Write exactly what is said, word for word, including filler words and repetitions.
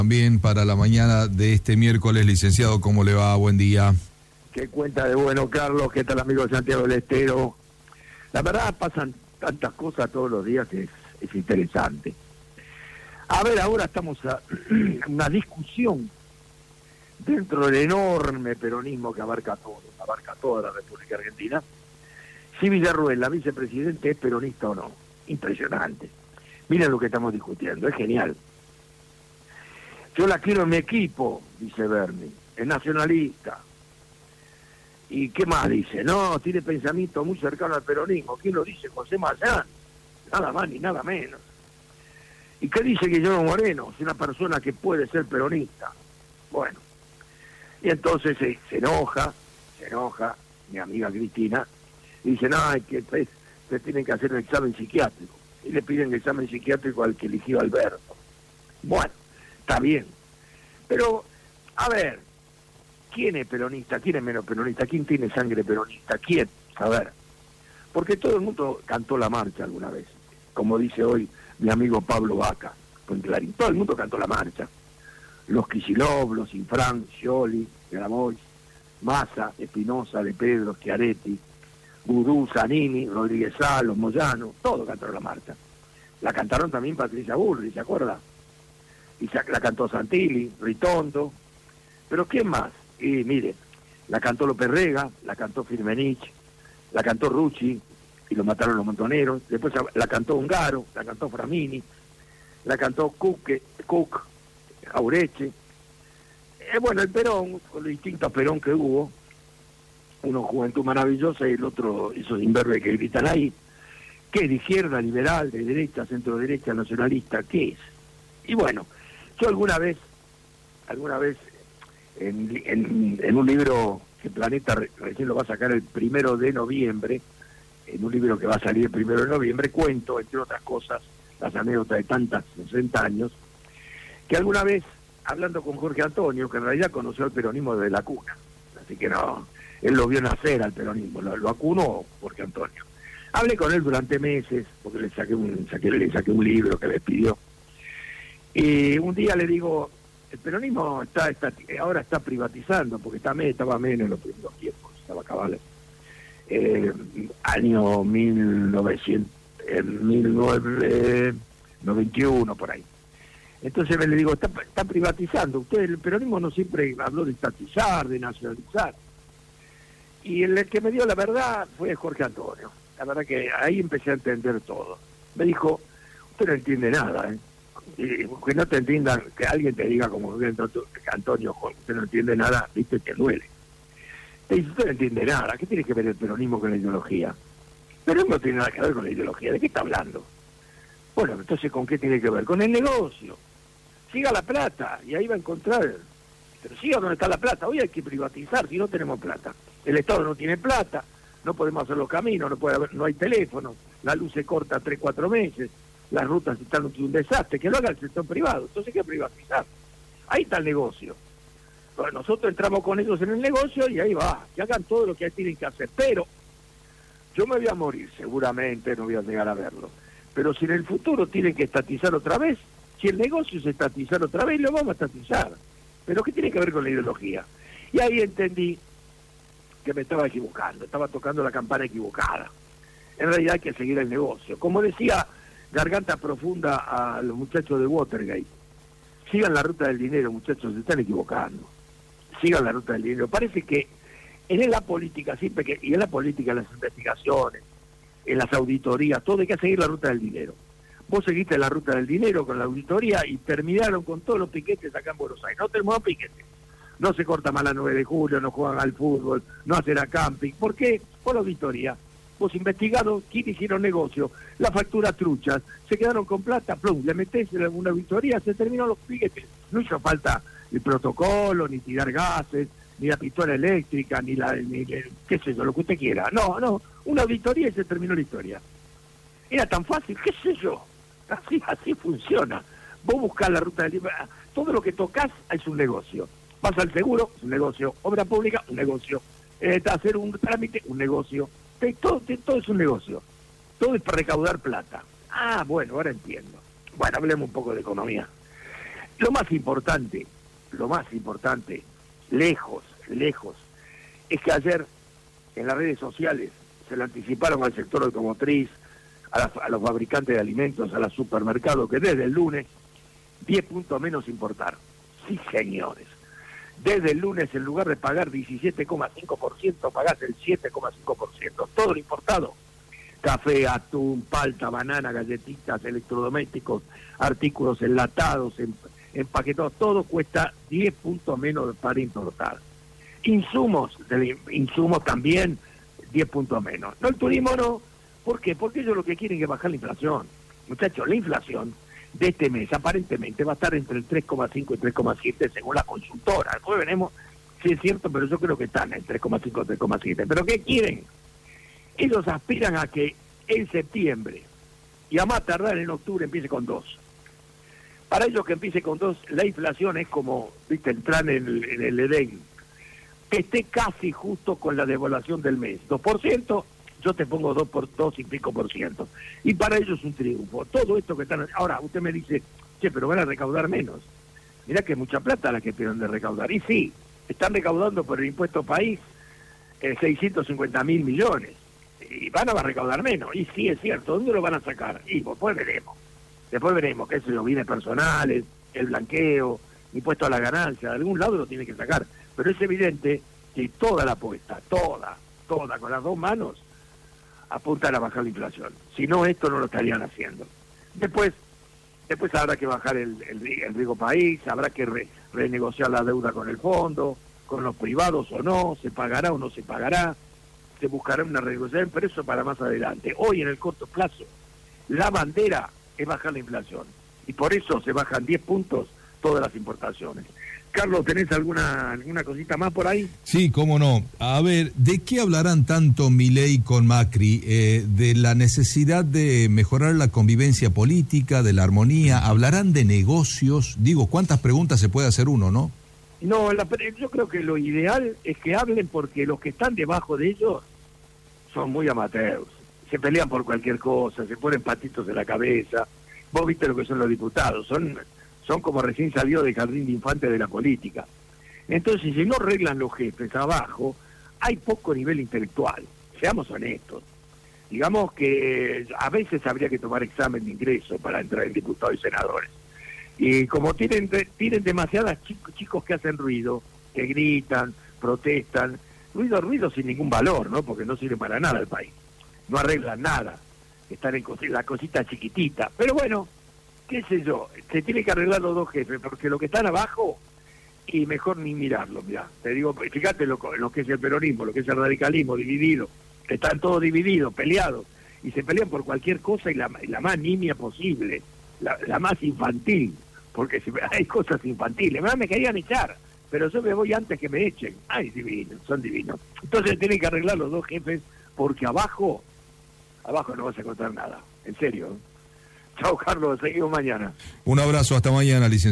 También para la mañana de este miércoles, licenciado, ¿cómo le va? Buen día. ¿Qué cuenta de bueno, Carlos? ¿Qué tal, amigo de Santiago del Estero? La verdad, pasan tantas cosas todos los días que es, es interesante. A ver, ahora estamos en una discusión dentro del enorme peronismo que abarca todo, abarca toda la República Argentina. Si Villarruel, la vicepresidente, es peronista o no. Impresionante. Miren lo que estamos discutiendo, es genial. Yo la quiero en mi equipo, dice Bernie, es nacionalista. ¿Y qué más dice? No, tiene pensamiento muy cercano al peronismo. ¿Quién lo dice? José Mayán. Nada más ni nada menos. ¿Y qué dice Guillermo Moreno? Es una persona que puede ser peronista. Bueno, y entonces se, se enoja, se enoja mi amiga Cristina, y dice, no, es que pues, se tienen que hacer un examen psiquiátrico. Y le piden el examen psiquiátrico al que eligió Alberto. Bueno, está bien. Pero, a ver, ¿quién es peronista? ¿Quién es menos peronista? ¿Quién tiene sangre peronista? ¿Quién? A ver, porque todo el mundo cantó la marcha alguna vez, como dice hoy mi amigo Pablo Vaca, con Clarín. Todo el mundo cantó la marcha. Los Kicillof, los Infran, Scioli, Grabois, Massa, Espinosa, De Pedro, Schiaretti, Gurú, Zanini, Rodríguez Sá, los Moyano, todos cantaron la marcha. La cantaron también Patricia Burri, ¿se acuerda? Y la cantó Santilli, Ritondo. ¿Pero quién más? Y mire, la cantó López Rega, la cantó Firmenich, la cantó Rucci, y lo mataron los montoneros. Después la cantó Ungaro, la cantó Framini, la cantó Cook, Cook Jaureche. Eh, bueno, el Perón, con los distintos Perón que hubo, uno Juventud Maravillosa y el otro esos imberbes que gritan ahí, ¿qué es de izquierda, liberal, de derecha, centro derecha, nacionalista? ¿Qué es? Y bueno, yo alguna vez, alguna vez, en, en, en un libro que Planeta re, recién lo va a sacar el primero de noviembre, en un libro que va a salir el primero de noviembre, cuento, entre otras cosas, las anécdotas de tantas, sesenta años, que alguna vez, hablando con Jorge Antonio, que en realidad conoció el peronismo desde la cuna, así que no, él lo vio nacer al peronismo, lo, lo acunó Jorge Antonio. Hablé con él durante meses, porque le saqué un, saqué, le saqué un libro que le pidió. Y un día le digo, el peronismo está, está ahora está privatizando, porque está, estaba menos en los primeros tiempos, estaba cabal. Eh, año mil novecientos, eh, mil novecientos noventa y uno, por ahí. Entonces me le digo, está, está privatizando. Usted, el peronismo no siempre habló de estatizar, de nacionalizar. Y el que me dio la verdad fue Jorge Antonio. La verdad que ahí empecé a entender todo. Me dijo, usted no entiende nada, ¿eh? Y que no te entiendan, que alguien te diga como Antonio, usted no entiende nada, viste, te duele. Te dice, usted no entiende nada, ¿qué tiene que ver el peronismo con la ideología? Pero no tiene nada que ver con la ideología, ¿de qué está hablando? Bueno, entonces, ¿con qué tiene que ver? Con el negocio. Siga la plata, y ahí va a encontrar. Pero siga donde está la plata. Hoy hay que privatizar si no tenemos plata. El Estado no tiene plata, no podemos hacer los caminos, no puede haber, no hay teléfono, la luz se corta tres, cuatro meses, las rutas están en un desastre, que lo haga el sector privado. Entonces hay que privatizar. Ahí está el negocio. Bueno, nosotros entramos con ellos en el negocio y ahí va, que hagan todo lo que tienen que hacer. Pero yo me voy a morir, seguramente no voy a llegar a verlo. Pero si en el futuro tienen que estatizar otra vez, si el negocio es estatizar otra vez, lo vamos a estatizar. Pero ¿qué tiene que ver con la ideología? Y ahí entendí que me estaba equivocando, estaba tocando la campana equivocada. En realidad hay que seguir el negocio. Como decía Garganta Profunda a los muchachos de Watergate, sigan la ruta del dinero, muchachos, se están equivocando. Sigan la ruta del dinero. Parece que en la política, siempre que, y en la política, en las investigaciones, en las auditorías, todo hay que seguir la ruta del dinero. Vos seguiste la ruta del dinero con la auditoría y terminaron con todos los piquetes acá en Buenos Aires. No tenemos piquetes. No se corta más la nueve de julio, no juegan al fútbol, no hacen a camping. ¿Por qué? Por la auditoría. Vos investigado, ¿quién hicieron negocio? La factura truchas, se quedaron con plata, plum, le metés en una auditoría, se terminaron los piquetes. No hizo falta el protocolo, ni tirar gases, ni la pistola eléctrica, ni la, ni, qué sé yo, lo que usted quiera. No, no, una auditoría y se terminó la historia. Era tan fácil, qué sé yo. Así, así funciona. Vos buscás la ruta del dinero, todo lo que tocas es un negocio. Vas al seguro, es un negocio. Obra pública, un negocio. Eh, hacer un trámite, un negocio. Te, todo, te, todo es un negocio. Todo es para recaudar plata. Ah, bueno, ahora entiendo. Bueno, hablemos un poco de economía. Lo más importante, lo más importante, lejos, lejos, es que ayer en las redes sociales se le anticiparon al sector automotriz, a, la, a los fabricantes de alimentos, a los supermercados, que desde el lunes diez puntos menos importar. Sí, señores. Desde el lunes, en lugar de pagar diecisiete coma cinco por ciento, pagás el siete coma cinco por ciento. Todo lo importado. Café, atún, palta, banana, galletitas, electrodomésticos, artículos enlatados, empaquetados, todo cuesta diez puntos menos para importar. Insumos, insumos también diez puntos menos. No, el turismo no. ¿Por qué? Porque ellos lo que quieren es bajar la inflación. Muchachos, la inflación de este mes aparentemente va a estar entre el tres coma cinco y tres coma siete según la consultora. Después veremos si es cierto, pero yo creo que están en tres coma cinco y tres coma siete. ¿Pero qué quieren? Ellos aspiran a que en septiembre y a más tardar en octubre empiece con dos. Para ellos que empiece con dos, la inflación es como, viste, entrar en el, en el Edén, que esté casi justo con la devaluación del mes. dos por ciento, yo te pongo dos por dos y pico por ciento. Y para ellos es un triunfo. Todo esto que están... Ahora, usted me dice, che, pero van a recaudar menos. Mirá que es mucha plata la que tienen de recaudar. Y sí, están recaudando por el impuesto país eh, seiscientos cincuenta mil millones. Y van a recaudar menos. Y sí, es cierto. ¿Dónde lo van a sacar? Y después veremos. Después veremos qué son los bienes personales, el blanqueo, impuesto a la ganancia. De algún lado lo tiene que sacar. Pero es evidente que toda la apuesta, toda, toda, con las dos manos, apuntan a bajar la inflación. Si no, esto no lo estarían haciendo. Después después habrá que bajar el, el, el riesgo país, habrá que re, renegociar la deuda con el fondo, con los privados o no, se pagará o no se pagará, se buscará una renegociación, pero eso para más adelante. Hoy, en el corto plazo, la bandera es bajar la inflación. Y por eso se bajan diez puntos todas las importaciones. Carlos, ¿tenés alguna alguna cosita más por ahí? Sí, cómo no. A ver, ¿de qué hablarán tanto Milei con Macri? Eh, ¿De la necesidad de mejorar la convivencia política, de la armonía? ¿Hablarán de negocios? Digo, ¿cuántas preguntas se puede hacer uno, no? No, la, yo creo que lo ideal es que hablen porque los que están debajo de ellos son muy amateurs. Se pelean por cualquier cosa, se ponen patitos en la cabeza. Vos viste lo que son los diputados, son... son como recién salió del jardín de infantes de la política. Entonces, si no arreglan los jefes abajo, hay poco nivel intelectual, seamos honestos. Digamos que a veces habría que tomar examen de ingreso para entrar en diputados y senadores. Y como tienen tienen demasiadas chicos, chicos que hacen ruido, que gritan, protestan, ruido, ruido sin ningún valor, ¿no? Porque no sirve para nada el país. No arreglan nada, están en cos- la cosita chiquitita. Pero bueno, qué sé yo, se tiene que arreglar los dos jefes, porque los que están abajo, y mejor ni mirarlo, mirá. Te digo, fíjate lo, lo que es el peronismo, lo que es el radicalismo, dividido. Están todos divididos, peleados, y se pelean por cualquier cosa y la, y la más nimia posible, la, la más infantil, porque si, hay cosas infantiles. Me querían echar, pero yo me voy antes que me echen. Ay, divinos, son divinos. Entonces tienen que arreglar los dos jefes, porque abajo, abajo no vas a encontrar nada, en serio. Chao, Carlos, seguimos mañana. Un abrazo, hasta mañana, licenciado.